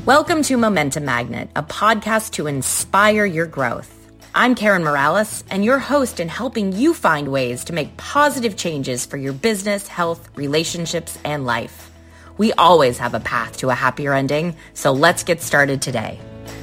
Welcome to Momentum Magnet, a podcast to inspire your growth. I'm Karen Morales, and your host in helping you find ways to make positive changes for your business, health, relationships, and life. We always have a path to a happier ending, so let's get started today.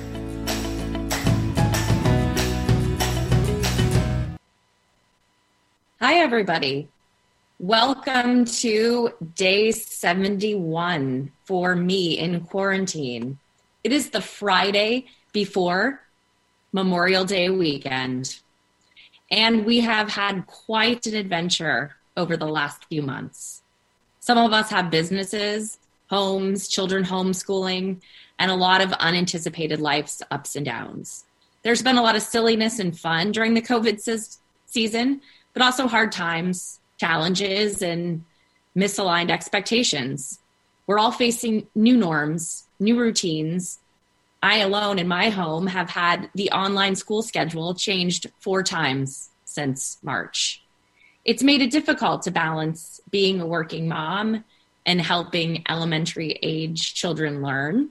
Hi, everybody. Welcome to day 71 for me in quarantine. It is the Friday before Memorial Day weekend, and we have had quite an adventure over the last few months. Some of us have businesses, homes, children homeschooling, and a lot of unanticipated life's ups and downs. There's been a lot of silliness and fun during the COVID season, but also hard times, challenges, and misaligned expectations. We're all facing new norms, new routines. I alone in my home have had the online school schedule changed 4 times since March. It's made it difficult to balance being a working mom and helping elementary age children learn.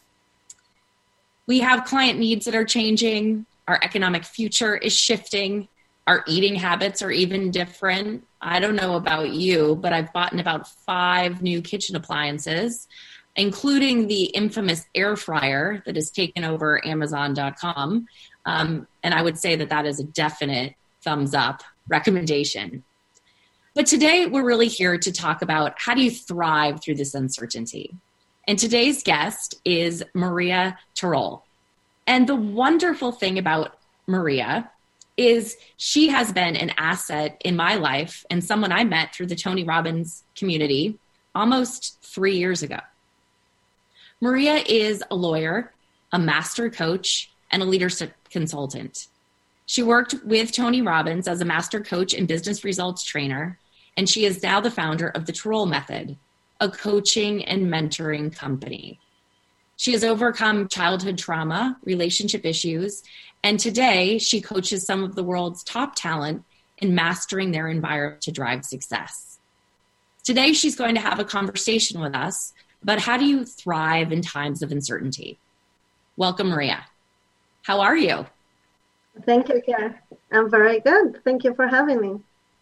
We have client needs that are changing. Our economic future is shifting. Our eating habits are even different. I don't know about you, but I've bought about 5 new kitchen appliances, including the infamous air fryer that has taken over Amazon.com. And I would say that is a definite thumbs up recommendation. But today we're really here to talk about how do you thrive through this uncertainty. And today's guest is Maria Tarrol. And the wonderful thing about Maria is she has been an asset in my life and someone I met through the Tony Robbins community almost 3 years ago. Maria is a lawyer, a master coach, and a leadership consultant. She worked with Tony Robbins as a master coach and business results trainer, and she is now the founder of the Tarrol Method, a coaching and mentoring company. She has overcome childhood trauma, relationship issues, and today she coaches some of the world's top talent in mastering their environment to drive success. Today she's going to have a conversation with us about how do you thrive in times of uncertainty. Welcome, Maria. How are you? Thank you, Karen. I'm very good. Thank you for having me.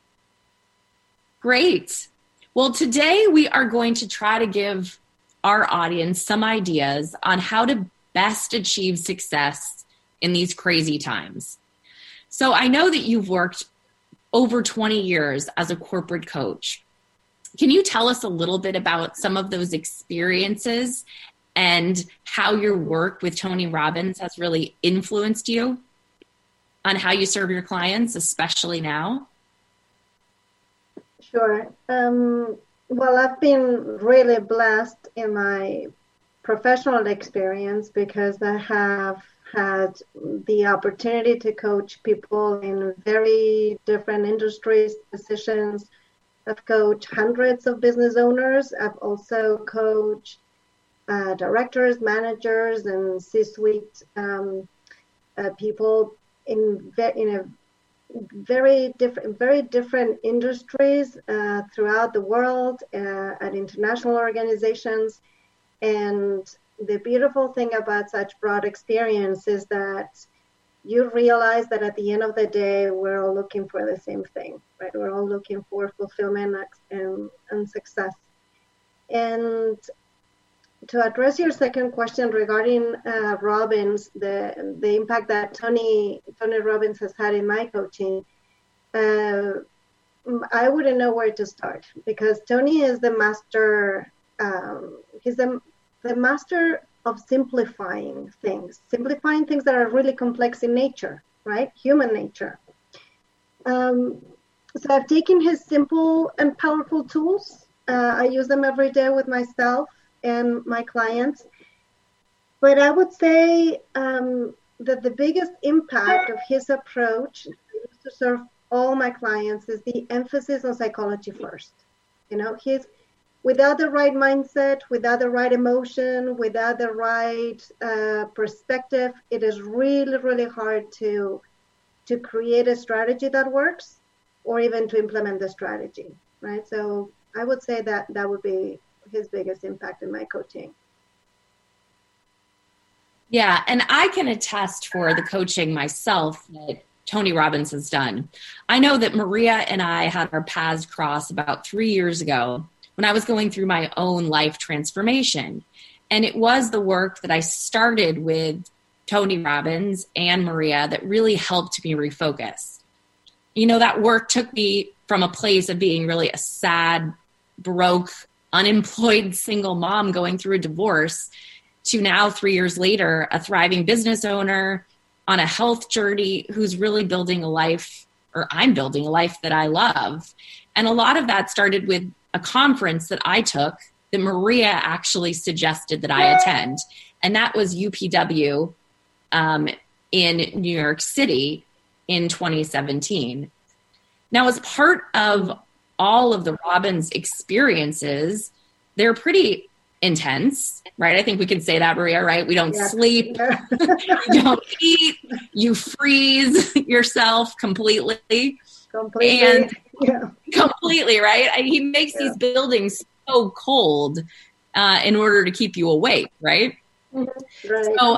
Great. Well, today we are going to try to give our audience some ideas on how to best achieve success in these crazy times. So I know that you've worked over 20 years as a corporate coach. Can you tell us a little bit about some of those experiences and how your work with Tony Robbins has really influenced you on how you serve your clients, especially now? Sure. Well, I've been really blessed in my professional experience because I have had the opportunity to coach people in very different industries, positions. I've coached hundreds of business owners. I've also coached directors, managers, and C-suite people in a very different industries throughout the world, at international organizations. And the beautiful thing about such broad experience is that you realize that at the end of the day, we're all looking for the same thing, right? We're all looking for fulfillment and success. And to address your second question regarding Robbins, the impact that Tony Robbins has had in my coaching, I wouldn't know where to start because Tony is the master. He's the master of simplifying things that are really complex in nature, right? Human nature. So I've taken his simple and powerful tools. I use them every day with myself and my clients. But I would say that the biggest impact of his approach to serve all my clients is the emphasis on psychology first. You know, without the right mindset, without the right emotion, without the right perspective, it is really, really hard to create a strategy that works or even to implement the strategy, right? So I would say that would be his biggest impact in my coaching. Yeah, and I can attest for the coaching myself that Tony Robbins has done. I know that Maria and I had our paths cross about 3 years ago when I was going through my own life transformation. And it was the work that I started with Tony Robbins and Maria that really helped me refocus. You know, that work took me from a place of being really a sad, broke, unemployed single mom going through a divorce to now 3 years later, a thriving business owner on a health journey who's really building a life, or I'm building a life that I love. And a lot of that started with a conference that I took that Maria actually suggested that I attend. And that was UPW in New York City in 2017. Now, as part of all of the Robbins experiences, they're pretty intense, right? I think we can say that, Maria, right? We don't sleep, you don't eat, you freeze yourself completely. Completely, completely, right? He makes these buildings so cold in order to keep you awake, right? Right. So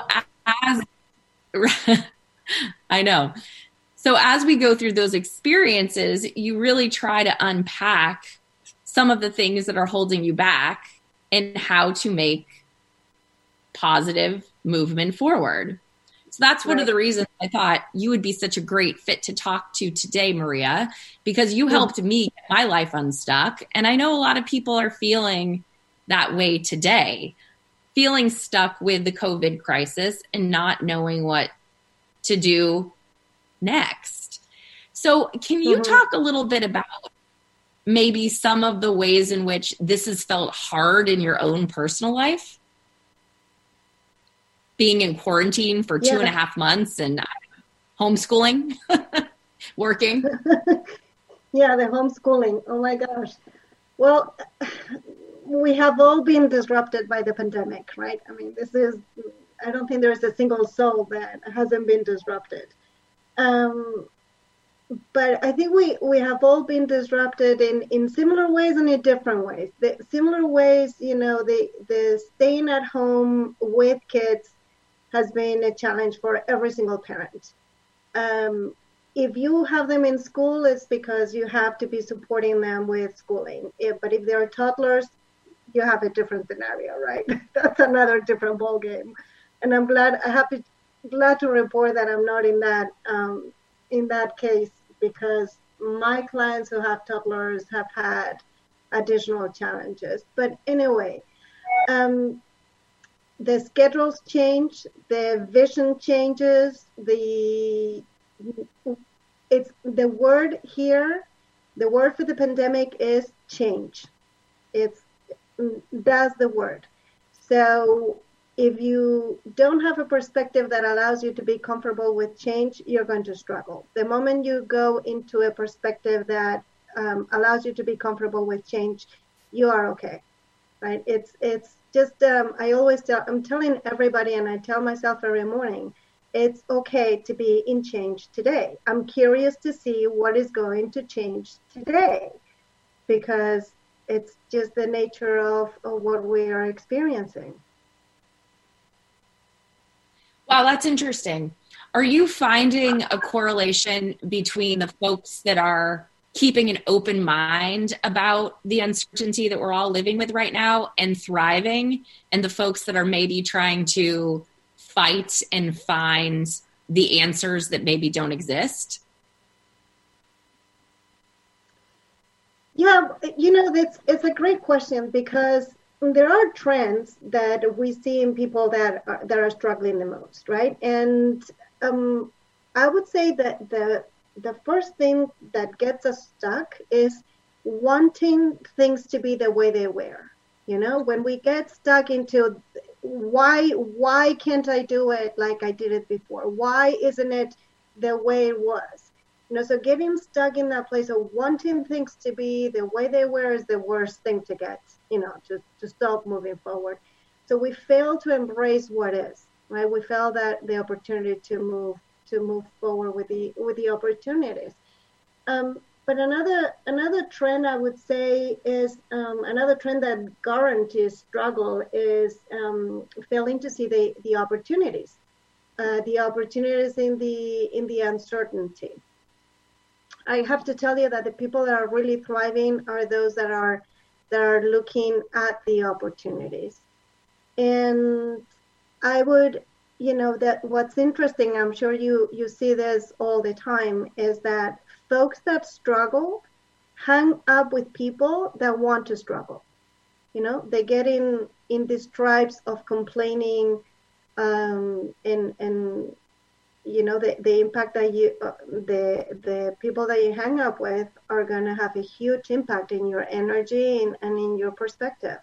I know. So as we go through those experiences, you really try to unpack some of the things that are holding you back and how to make positive movement forward. So that's one of the reasons I thought you would be such a great fit to talk to today, Maria, because you helped me get my life unstuck. And I know a lot of people are feeling that way today, feeling stuck with the COVID crisis and not knowing what to do next. So can you talk a little bit about maybe some of the ways in which this has felt hard in your own personal life? Being in quarantine for 2.5 months and homeschooling, working. Yeah, the homeschooling. Oh my gosh. Well, we have all been disrupted by the pandemic, right? I mean, I don't think there's a single soul that hasn't been disrupted. But I think we have all been disrupted in similar ways and in different ways. The similar ways, the staying at home with kids has been a challenge for every single parent. If you have them in school, it's because you have to be supporting them with schooling. But if they're toddlers, you have a different scenario, right? That's another different ballgame. And I'm glad to report that I'm not in that case, because my clients who have toddlers have had additional challenges. But anyway, the schedules change, the vision changes, the word here, the word for the pandemic is change. That's the word. So if you don't have a perspective that allows you to be comfortable with change, you're going to struggle. The moment you go into a perspective that allows you to be comfortable with change, you are okay, right? It's just, I'm telling everybody, and I tell myself every morning, it's okay to be in change today. I'm curious to see what is going to change today, because it's just the nature of what we are experiencing. Wow, that's interesting. Are you finding a correlation between the folks that are keeping an open mind about the uncertainty that we're all living with right now and thriving, and the folks that are maybe trying to fight and find the answers that maybe don't exist? Yeah, it's a great question, because there are trends that we see in people that are struggling the most, right? And I would say that the first thing that gets us stuck is wanting things to be the way they were. When we get stuck into why can't I do it like I did it before? Why isn't it the way it was? So getting stuck in that place of wanting things to be the way they were is the worst thing to get, to stop moving forward. So we fail to embrace what is, right? We fail that the opportunity to move forward with the opportunities. But another trend I would say is another trend that guarantees struggle is failing to see the opportunities, in the uncertainty. I have to tell you that the people that are really thriving are those that are looking at the opportunities. And I would, that what's interesting, I'm sure you see this all the time, is that folks that struggle hang up with people that want to struggle. They get in these tribes of complaining, and the impact that the people that you hang up with are going to have a huge impact in your energy and in your perspective.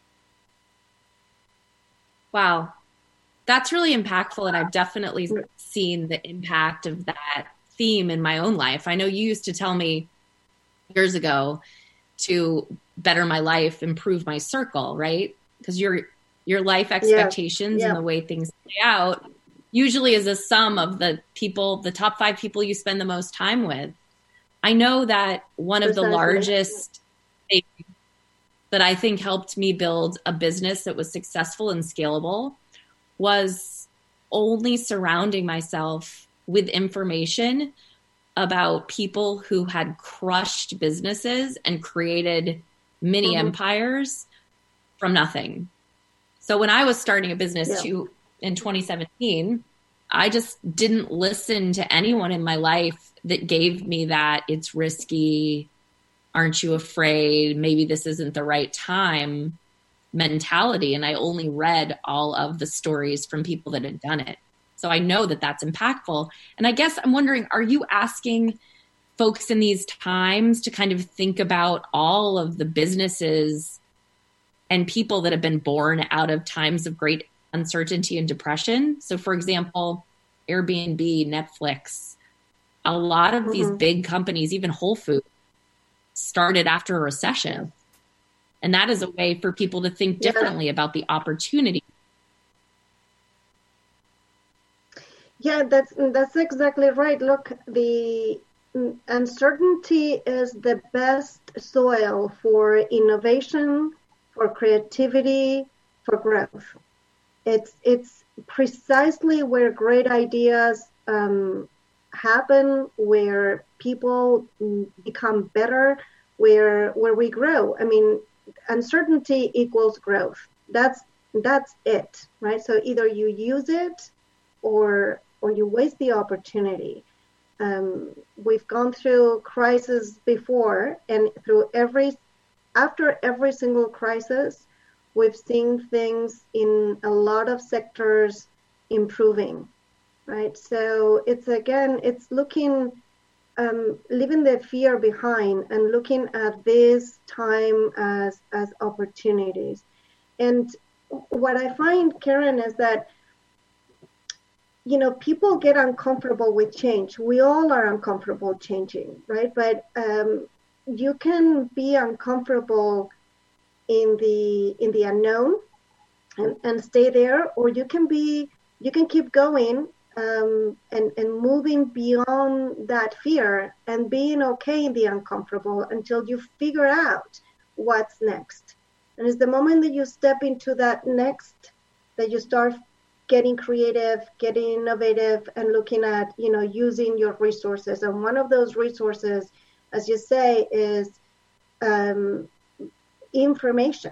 Wow. That's really impactful. And I've definitely seen the impact of that theme in my own life. I know you used to tell me years ago to better my life, improve my circle, right? Because your life expectations and the way things play out usually is a sum of the top 5 people you spend the most time with. I know that one of the largest things that I think helped me build a business that was successful and scalable was only surrounding myself with information about people who had crushed businesses and created mini empires from nothing. So when I was starting a business in 2017, I just didn't listen to anyone in my life that gave me that it's risky, aren't you afraid, maybe this isn't the right time mentality. And I only read all of the stories from people that had done it. So I know that that's impactful. And I guess I'm wondering, are you asking folks in these times to kind of think about all of the businesses and people that have been born out of times of great uncertainty and depression? So for example, Airbnb, Netflix, a lot of these big companies, even Whole Foods, started after a recession. And that is a way for people to think differently about the opportunity. Yeah, that's exactly right. Look, the uncertainty is the best soil for innovation, for creativity, for growth. It's precisely where great ideas happen, where people become better, where we grow. I mean, uncertainty equals growth. That's it, right? So either you use it or you waste the opportunity. We've gone through crises before, and after every single crisis, we've seen things in a lot of sectors improving, right? So it's looking, leaving the fear behind and looking at this time as opportunities. And what I find, Karen, is that people get uncomfortable with change. We all are uncomfortable changing, right? But you can be uncomfortable in the unknown and stay there, or you can keep going and moving beyond that fear and being okay in the uncomfortable until you figure out what's next. And it's the moment that you step into that next that you start getting creative, getting innovative, and looking at, using your resources. And one of those resources, as you say, is information.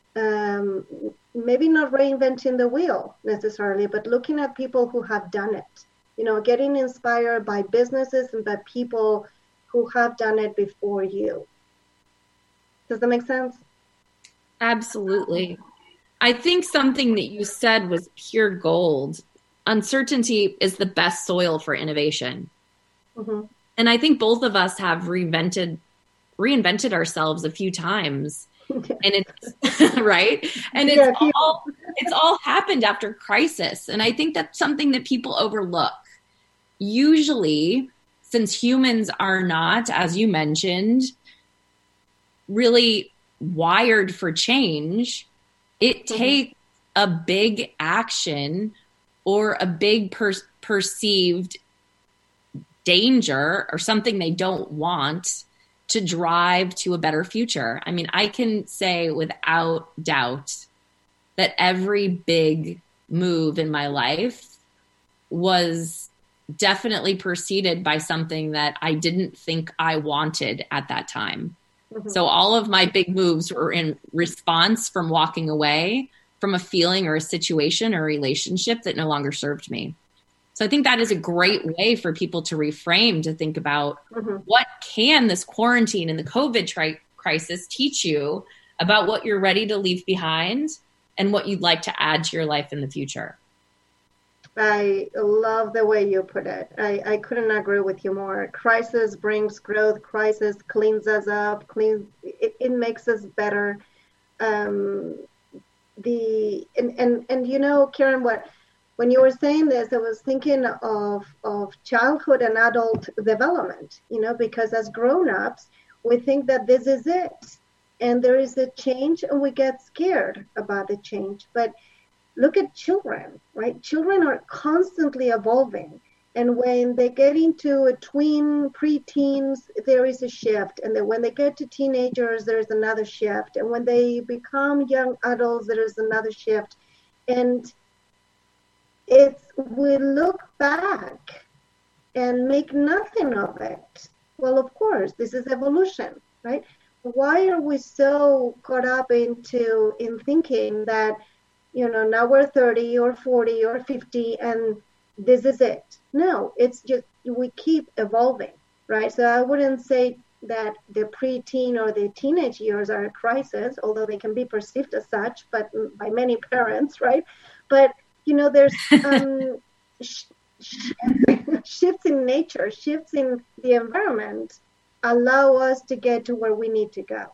Maybe not reinventing the wheel necessarily, but looking at people who have done it, getting inspired by businesses and by people who have done it before you. Does that make sense? Absolutely. I think something that you said was pure gold. Uncertainty is the best soil for innovation. Mm-hmm. And I think both of us have reinvented ourselves a few times. And it's right. And it's all happened after crisis. And I think that's something that people overlook. Usually, since humans are not, as you mentioned, really wired for change, it takes a big action or a big perceived danger or something they don't want to drive to a better future. I mean, I can say without doubt that every big move in my life was definitely preceded by something that I didn't think I wanted at that time. Mm-hmm. So all of my big moves were in response from walking away from a feeling or a situation or a relationship that no longer served me. So I think that is a great way for people to reframe, to think about what can this quarantine and the COVID crisis teach you about what you're ready to leave behind and what you'd like to add to your life in the future. I love the way you put it. I couldn't agree with you more. Crisis brings growth. Crisis cleans us up. It makes us better. And you know, Karen, when you were saying this, I was thinking of childhood and adult development. You know, because as grown-ups, we think that this is it, and there is a change, and we get scared about the change, but look at children, right? Children are constantly evolving. And when they get into a tween, preteens, there is a shift. And then when they get to teenagers, there's another shift. And when they become young adults, there is another shift. And we look back and make nothing of it. Well, of course, this is evolution, right? Why are we so caught up in thinking that, you know, now we're 30 or 40 or 50 and this is it? No, it's just we keep evolving, right? So I wouldn't say that the preteen or the teenage years are a crisis, although they can be perceived as such, but by many parents, right? But, you know, there's shifts in nature, shifts in the environment allow us to get to where we need to go.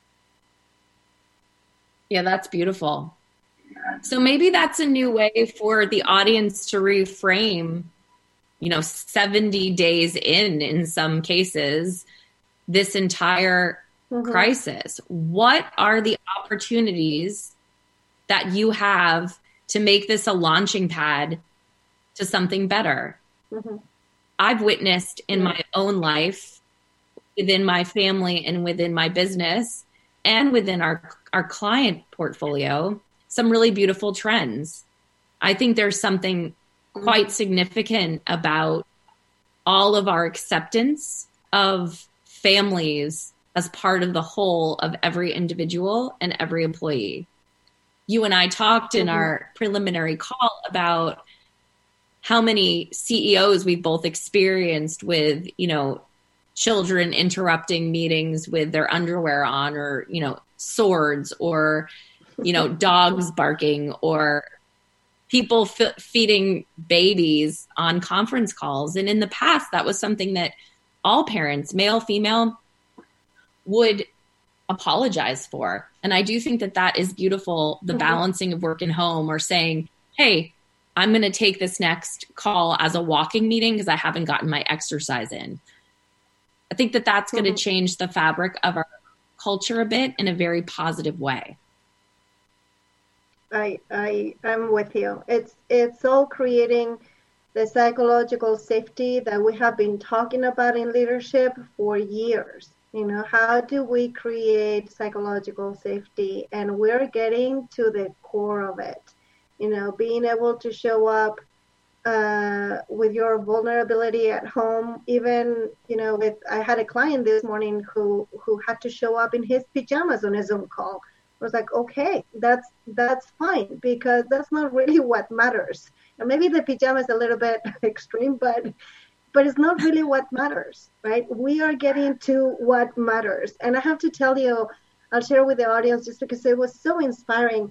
Yeah, that's beautiful. So maybe that's a new way for the audience to reframe, you know, 70 days in some cases, this entire crisis. What are the opportunities that you have to make this a launching pad to something better? I've witnessed in my own life, within my family and within my business and within our client portfolio, some really beautiful trends. I think there's something quite significant about all of our acceptance of families as part of the whole of every individual and every employee. You and I talked in our preliminary call about how many CEOs we've both experienced with, you know, children interrupting meetings with their underwear on, or, you know, swords, or, you know, dogs barking, or people feeding babies on conference calls. And in the past, that was something that all parents, male, female, would apologize for. And I do think that that is beautiful, the balancing of work and home, or saying, hey, I'm going to take this next call as a walking meeting because I haven't gotten my exercise in. I think that that's going to change the fabric of our culture a bit in a very positive way. I'm with you. It's all creating the psychological safety that we have been talking about in leadership for years. You know, how do we create psychological safety? And we're getting to the core of it. You know, being able to show up with your vulnerability at home. Even, you know, I had a client this morning who had to show up in his pajamas on a Zoom call. I was like, okay, that's fine, because that's not really what matters. And maybe the pajama is a little bit extreme, but it's not really what matters, right? We are getting to what matters. And I have to tell you, I'll share with the audience just because it was so inspiring.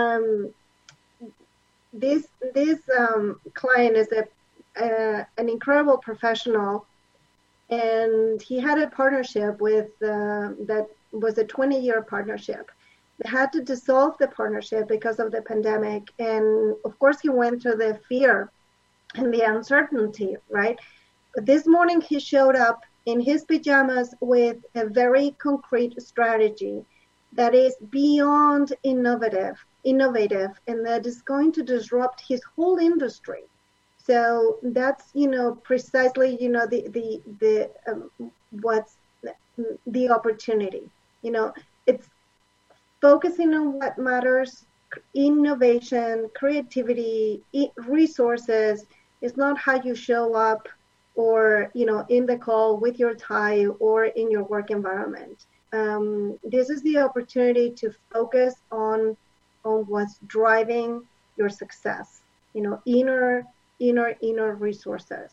This client is an incredible professional, and he had a partnership with that was a 20-year partnership. They had to dissolve the partnership because of the pandemic, and of course he went through the fear and the uncertainty, right? But this morning he showed up in his pajamas with a very concrete strategy that is beyond innovative, and that is going to disrupt his whole industry. So that's, you know, precisely, you know, the what's the opportunity. It's focusing on what matters. Innovation, creativity, resources is not how you show up or in the call with your tie or in your work environment. This is the opportunity to focus on what's driving your success, inner resources.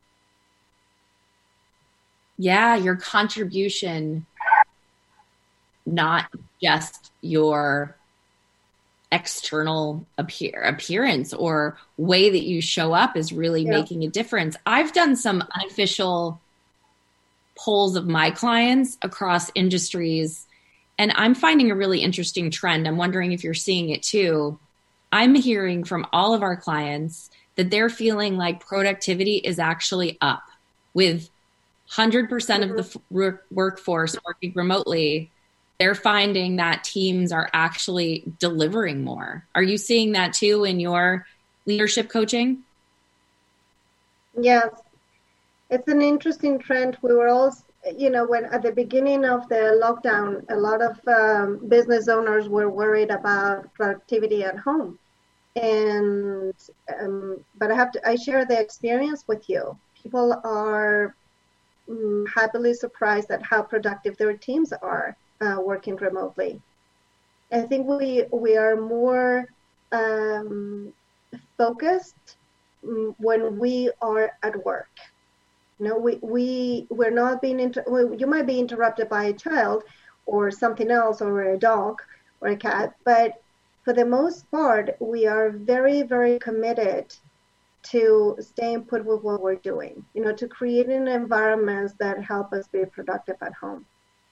Yeah, your contribution, not just your external appearance or way that you show up, is really making a difference. I've done some unofficial polls of my clients across industries, and I'm finding a really interesting trend. I'm wondering if you're seeing it too. I'm hearing from all of our clients that they're feeling like productivity is actually up, with 100% of the workforce working remotely. They're finding that teams are actually delivering more. Are you seeing that too in your leadership coaching? Yes, it's an interesting trend. We were all, when at the beginning of the lockdown, a lot of business owners were worried about productivity at home. And but I share the experience with you. People are happily surprised at how productive their teams are working remotely. I think we are more focused when we are at work. We're not being you might be interrupted by a child or something else, or a dog or a cat, but for the most part, we are very, very committed to staying put with what we're doing, to creating environments that help us be productive at home.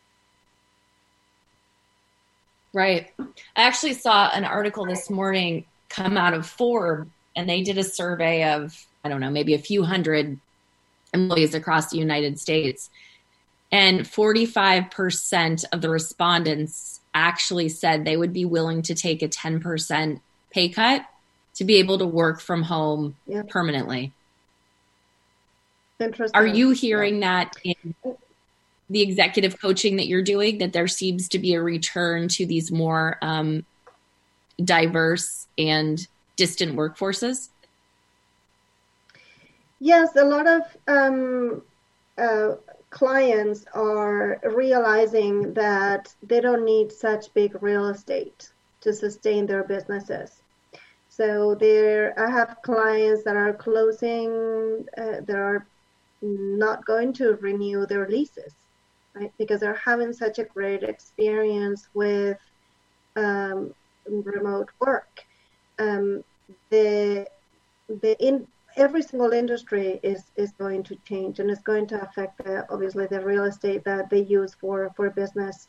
Right. I actually saw an article this morning come out of Forbes, and they did a survey of, I don't know, maybe a few hundred employees across the United States. And 45% of the respondents actually said they would be willing to take a 10% pay cut to be able to work from home permanently. Interesting. Are you hearing that in the executive coaching that you're doing, that there seems to be a return to these more diverse and distant workforces? Yes, a lot of clients are realizing that they don't need such big real estate to sustain their businesses. So I have clients that are closing, that are not going to renew their leases, right? Because they're having such a great experience with remote work. Every single industry is going to change, and it's going to affect obviously the real estate that they use for business.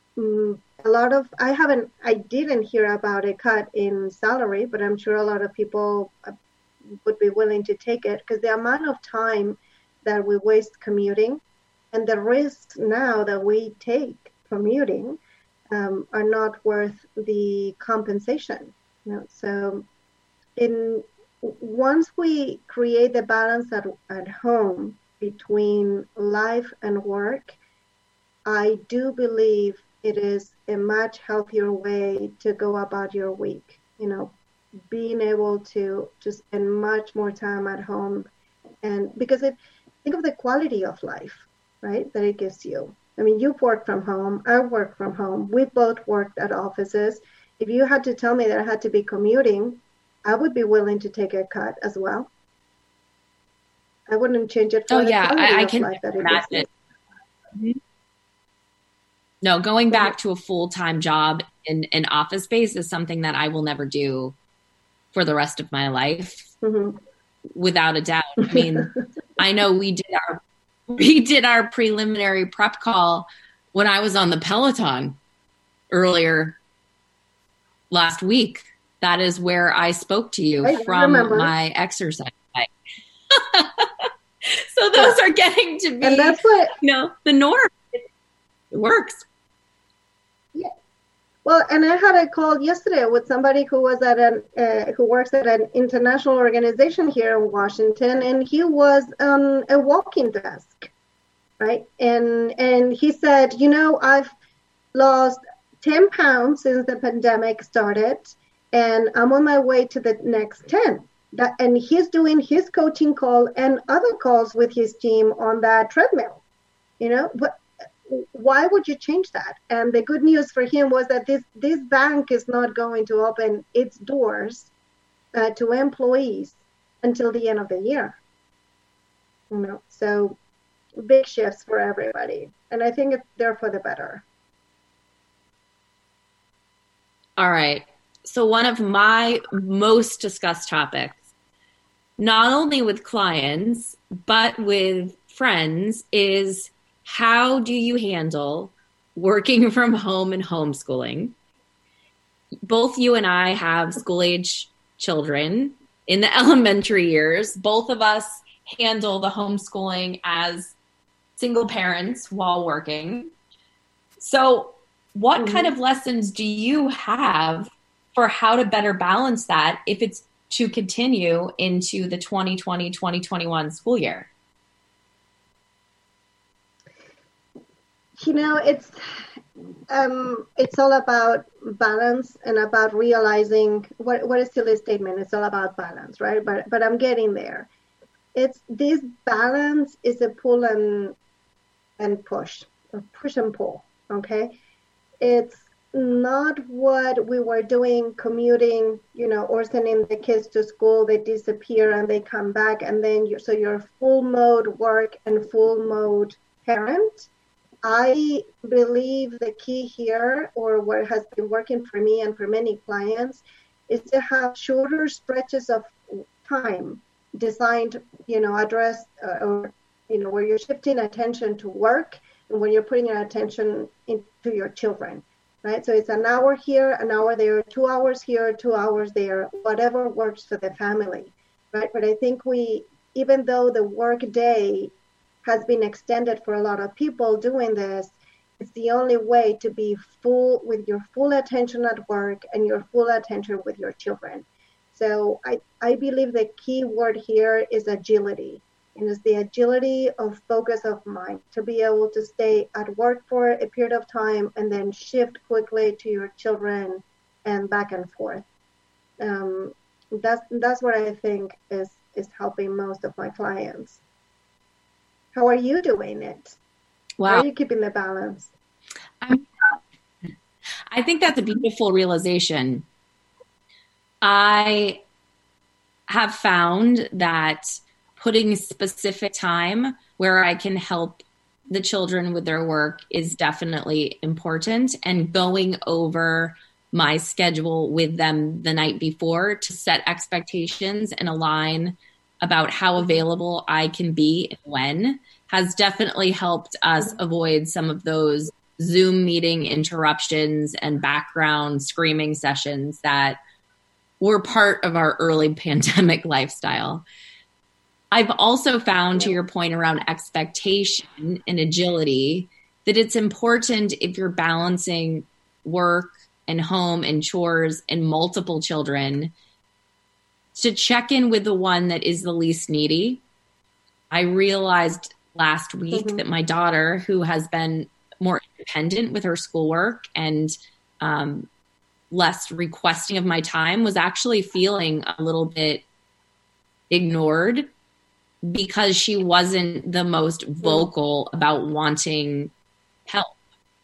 I didn't hear about a cut in salary, but I'm sure a lot of people would be willing to take it, because the amount of time that we waste commuting and the risks now that we take commuting are not worth the compensation. So once we create the balance at home between life and work, I do believe it is a much healthier way to go about your week. Being able to spend much more time at home, and because think of the quality of life, right, that it gives you. I mean, you've worked from home, I work from home, we both worked at offices. If you had to tell me that I had to be commuting, I would be willing to take a cut as well. I wouldn't change it for the quality of life that it gives you. No, going back to a full-time job in an office space is something that I will never do for the rest of my life, without a doubt. I mean, I know we did our preliminary prep call when I was on the Peloton earlier last week. That is where I spoke to you from my exercise bike. So those are getting to be, and that's what, the norm. It works. Yeah. Well, and I had a call yesterday with somebody who was who works at an international organization here in Washington, and he was a walking desk. right? And he said, I've lost 10 pounds since the pandemic started, and I'm on my way to the next 10. And he's doing his coaching call and other calls with his team on that treadmill. But why would you change that? And the good news for him was that this bank is not going to open its doors to employees until the end of the year. So big shifts for everybody, and I think they're for the better. All right. So one of my most discussed topics, not only with clients, but with friends, is how do you handle working from home and homeschooling? Both you and I have school-age children in the elementary years. Both of us handle the homeschooling as single parents while working. So what kind of lessons do you have for how to better balance that if it's to continue into the 2020-2021 school year? It's all about balance and about realizing what a silly statement. It's all about balance, right? But I'm getting there. This balance is a pull and push, or push and pull. Okay, it's not what we were doing commuting, or sending the kids to school. They disappear and they come back, and then you're full mode work and full mode parent. I believe the key here, or what has been working for me and for many clients, is to have shorter stretches of time designed, address or where you're shifting attention to work and when you're putting your attention into your children, right? So it's an hour here, an hour there, 2 hours here, 2 hours there, whatever works for the family, right? But I think even though the work day has been extended for a lot of people doing this, it's the only way to be full with your full attention at work and your full attention with your children. So I believe the key word here is agility. And it's the agility of focus of mind to be able to stay at work for a period of time and then shift quickly to your children and back and forth. That's what I think is helping most of my clients. How are you doing it? Wow. How are you keeping the balance? I think that's a beautiful realization. I have found that putting specific time where I can help the children with their work is definitely important, and going over my schedule with them the night before to set expectations and align about how available I can be and when has definitely helped us avoid some of those Zoom meeting interruptions and background screaming sessions that were part of our early pandemic lifestyle. I've also found, to your point around expectation and agility, that it's important if you're balancing work and home and chores and multiple children to check in with the one that is the least needy. I realized last week that my daughter, who has been more independent with her schoolwork and less requesting of my time, was actually feeling a little bit ignored because she wasn't the most vocal about wanting help.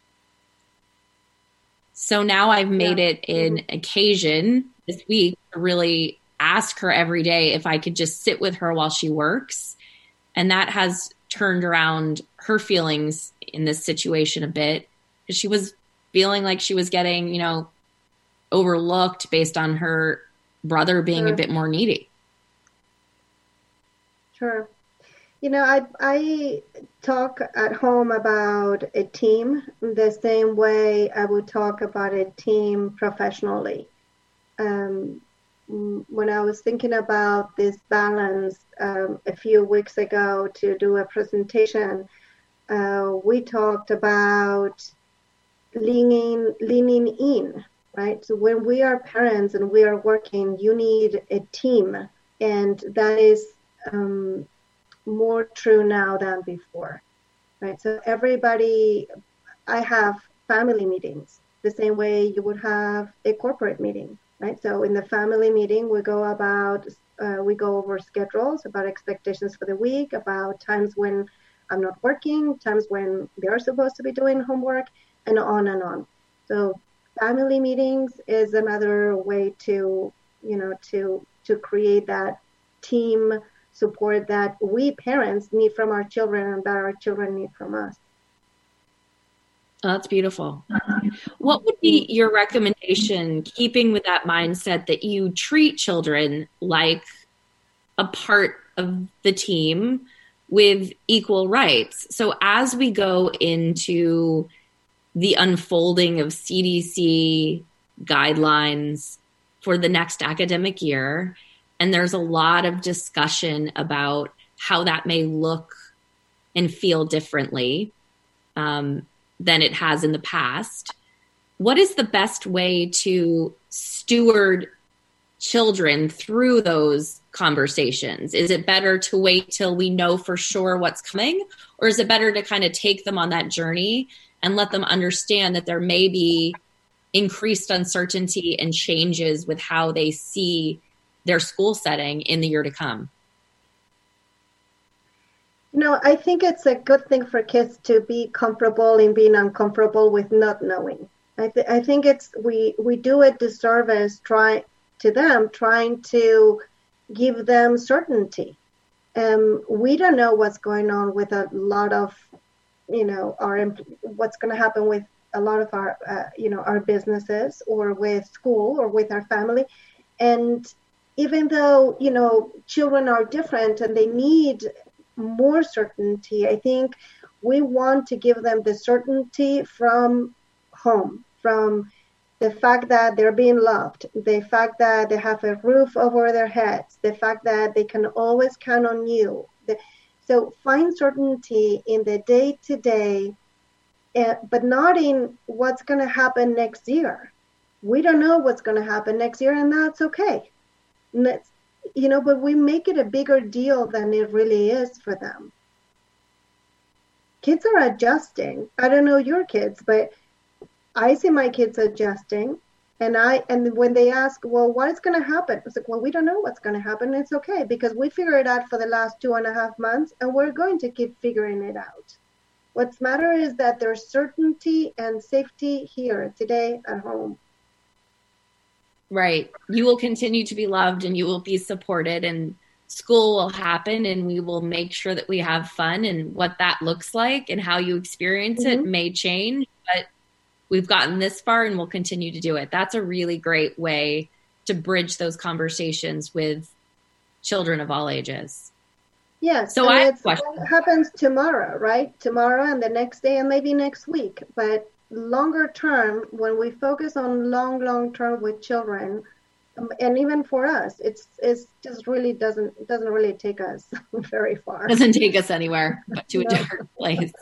So now I've made it an occasion this week to really ask her every day if I could just sit with her while she works. And that has turned around her feelings in this situation a bit, because she was feeling like she was getting, overlooked based on her brother being a bit more needy. Sure. I talk at home about a team the same way I would talk about a team professionally. When I was thinking about this balance a few weeks ago to do a presentation, we talked about leaning in, right? So when we are parents and we are working, you need a team, and that is more true now than before. right? So I have family meetings the same way you would have a corporate meeting, right? So in the family meeting, we go over schedules, about expectations for the week, about times when I'm not working, times when they're supposed to be doing homework, and on and on. So family meetings is another way to create that team support that we parents need from our children and that our children need from us. Oh, that's beautiful. What would be your recommendation, keeping with that mindset that you treat children like a part of the team with equal rights? So as we go into the unfolding of CDC guidelines for the next academic year, and there's a lot of discussion about how that may look and feel differently than it has in the past. What is the best way to steward children through those conversations? Is it better to wait till we know for sure what's coming? Or is it better to kind of take them on that journey and let them understand that there may be increased uncertainty and changes with how they see their school setting in the year to come? I think it's a good thing for kids to be comfortable in being uncomfortable with not knowing. I think we do a disservice trying to give them certainty. We don't know what's going on with a lot of, what's going to happen with a lot of our, our businesses or with school or with our family. And even though, children are different and they need more certainty, I think we want to give them the certainty from home, from the fact that they're being loved, the fact that they have a roof over their heads, the fact that they can always count on you. So find certainty in the day-to-day, but not in what's going to happen next year. We don't know what's going to happen next year, and that's okay. But we make it a bigger deal than it really is for them. Kids are adjusting. I don't know your kids, but I see my kids adjusting. And when they ask, well, what is going to happen? It's like, well, we don't know what's going to happen. It's okay, because we figured it out for the last 2.5 months, and we're going to keep figuring it out. What's matter is that there's certainty and safety here today at home. Right. You will continue to be loved and you will be supported, and school will happen, and we will make sure that we have fun, and what that looks like and how you experience it may change, but we've gotten this far and we'll continue to do it. That's a really great way to bridge those conversations with children of all ages. Yes. So it happens tomorrow, right? Tomorrow and the next day and maybe next week. But longer term, when we focus on long term with children, and even for us, it's just really doesn't really take us very far. Doesn't take us anywhere but to a different place.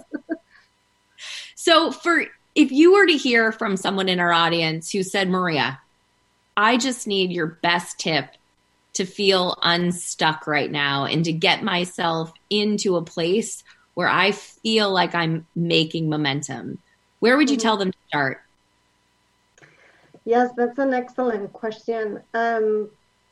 So if you were to hear from someone in our audience who said, Maria, I just need your best tip to feel unstuck right now and to get myself into a place where I feel like I'm making momentum, where would you tell them to start? Yes, that's an excellent question. I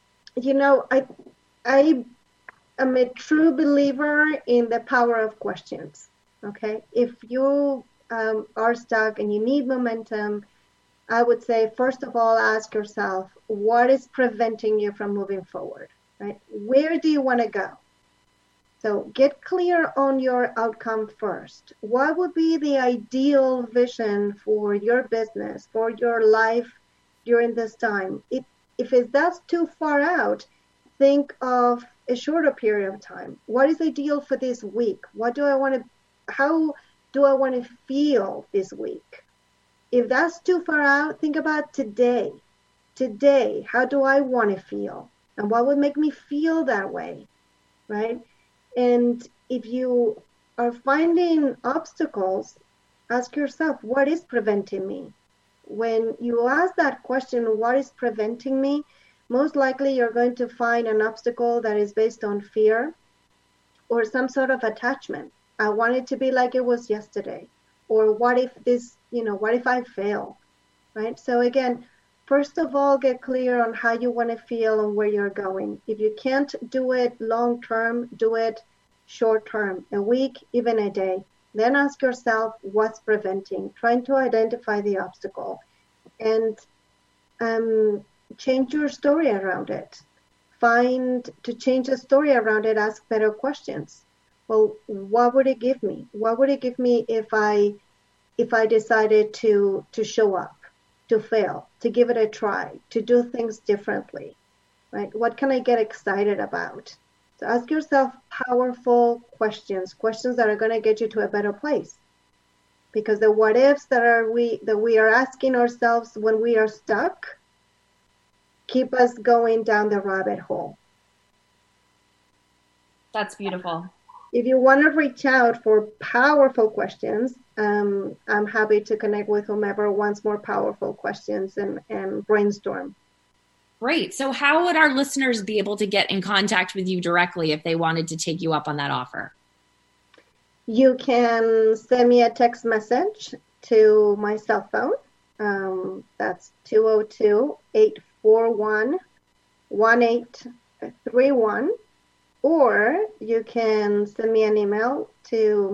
am a true believer in the power of questions. Okay, if you are stuck and you need momentum, I would say, first of all, ask yourself, what is preventing you from moving forward, right? Where do you want to go? So get clear on your outcome first. What would be the ideal vision for your business, for your life during this time? If that's too far out, think of a shorter period of time. What is ideal for this week? How do I want to feel this week? If that's too far out, think about today. Today, how do I want to feel? And what would make me feel that way, right? And if you are finding obstacles, ask yourself, what is preventing me? When you ask that question, what is preventing me? Most likely you're going to find an obstacle that is based on fear or some sort of attachment. I want it to be like it was yesterday. Or what if this, what if I fail? Right? So again, first of all, get clear on how you want to feel and where you're going. If you can't do it long term, do it short term, a week, even a day. Then ask yourself what's preventing, trying to identify the obstacle, and change your story around it. To change the story around it, ask better questions. Well, what would it give me? What would it give me if I decided to show up, to fail, to give it a try, to do things differently, right? What can I get excited about? So ask yourself powerful questions that are going to get you to a better place. Because the what ifs that we are asking ourselves when we are stuck keep us going down the rabbit hole. That's beautiful. If you want to reach out for powerful questions, I'm happy to connect with whomever wants more powerful questions and brainstorm. Great. So how would our listeners be able to get in contact with you directly if they wanted to take you up on that offer? You can send me a text message to my cell phone. That's 202-841-1831. Or you can send me an email to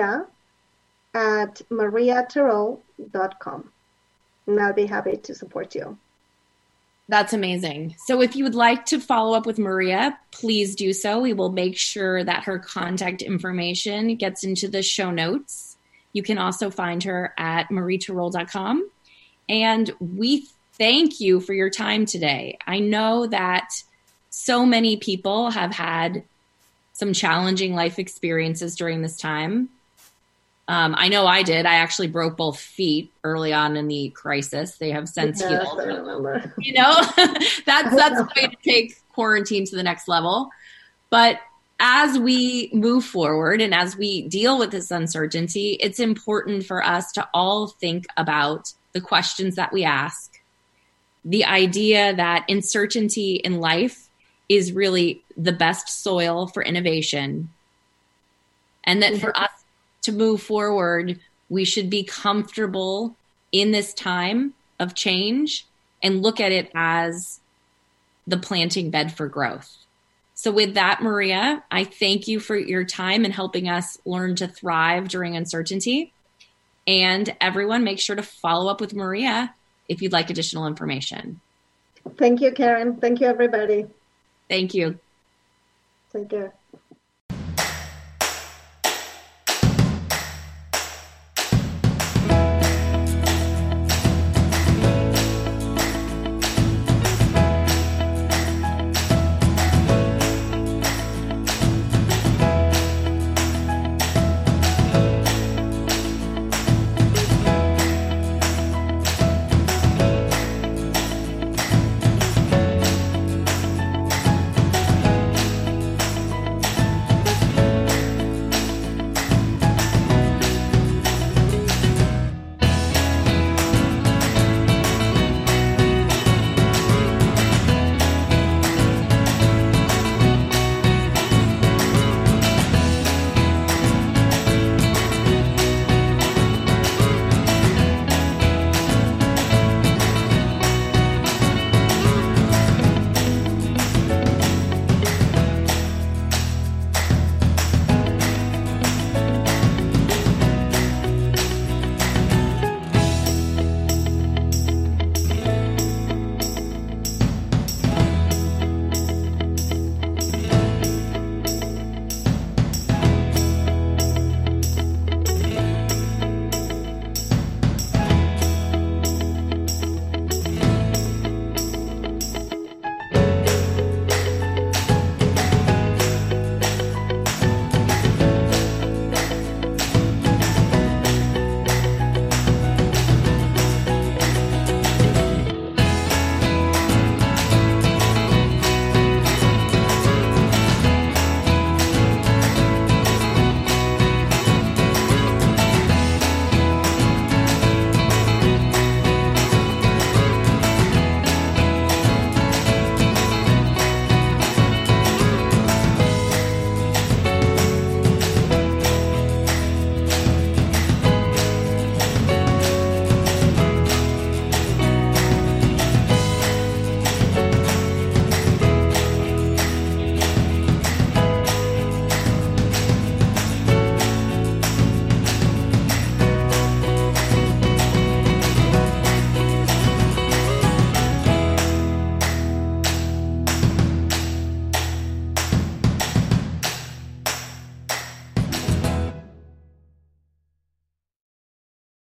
maria@mariatirol.com. And I'll be happy to support you. That's amazing. So if you would like to follow up with Maria, please do so. We will make sure that her contact information gets into the show notes. You can also find her at marietirol.com. And we thank you for your time today. I know that so many people have had some challenging life experiences during this time. I know I did. I actually broke both feet early on in the crisis. They have since healed. I remember. That's the way to take quarantine to the next level. But as we move forward and as we deal with this uncertainty, it's important for us to all think about the questions that we ask, the idea that uncertainty in life is really the best soil for innovation, and that for us to move forward, we should be comfortable in this time of change and look at it as the planting bed for growth. So with that, Maria, I thank you for your time and helping us learn to thrive during uncertainty. And everyone, make sure to follow up with Maria if you'd like additional information. Thank you, Karen. Thank you, everybody. Thank you. Take care.